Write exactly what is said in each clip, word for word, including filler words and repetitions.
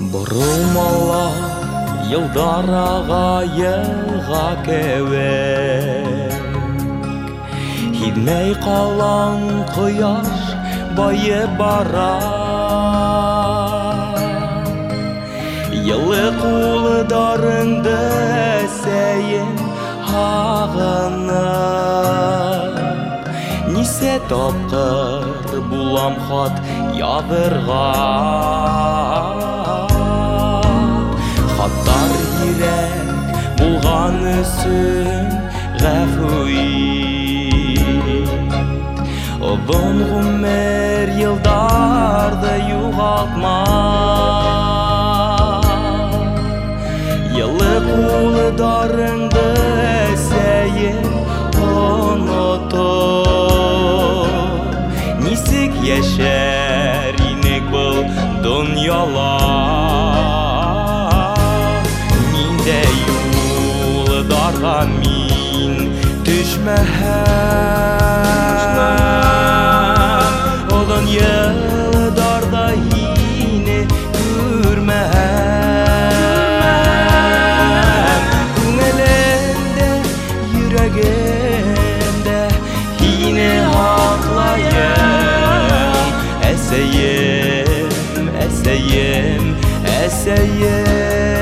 Бұрылмала елдар ағайыға кәуек, Хидмей қалан құяш байы бара. Елы құлыдарыңды сәйін ағынып, Нисе тапқыр булам хат ядырға. Хаттар йөрәк булган өсөн гафу ит. Озын гомер елдарды югалтма. Елы кулдарыңды сәйен онотып, Нисек яшәр инек был дөньяла. Мин төшмәһәм, Одан елдарда һине күрмәһәм, Күңелемдә, йөрәгемдә һине һаклаям. Әсәем, әсәем, әсәем,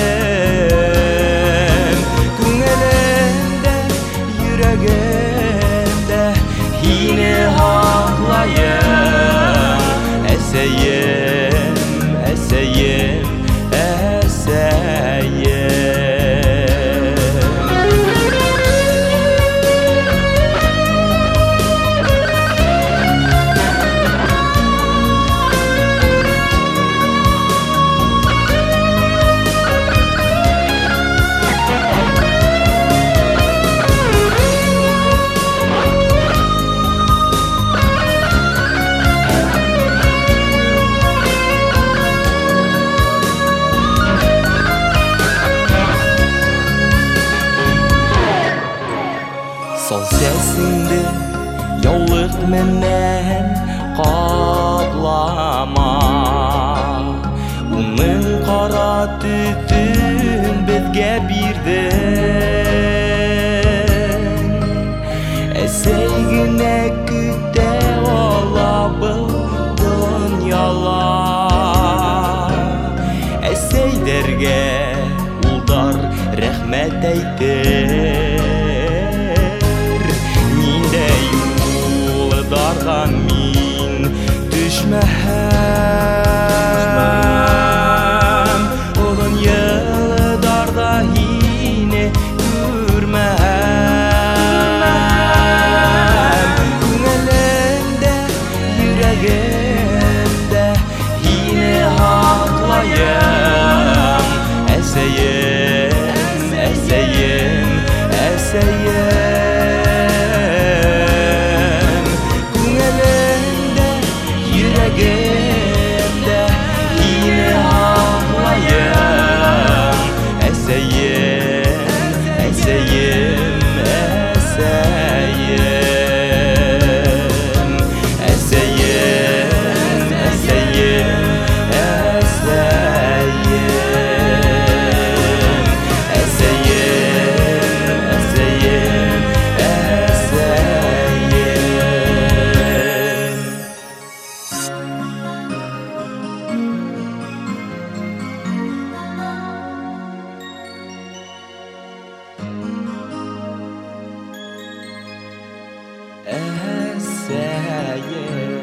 Hine haklayım. Eseyim, eseyim, eseyim. Сол сәсіңді яулық менен қаплама. Оның қара түтін бізге бирдің. Әсәй генә күтә ала бұл дөньяла. Әсәйдәргә улдар рәхмәт әйтер. Дарға мин төшмәһәм, Одан елдарда һине күрмәһәм, Күңелемдә, йөрәгемдә һине һаклаям. Әсәем, әсәем, әсәем, Yüreğimde yine ağlayım. Eseyim, eseyim, eseyim, eseyim, eseyim, eseyim, eseyim, eseyim, eseyim. Eseyim.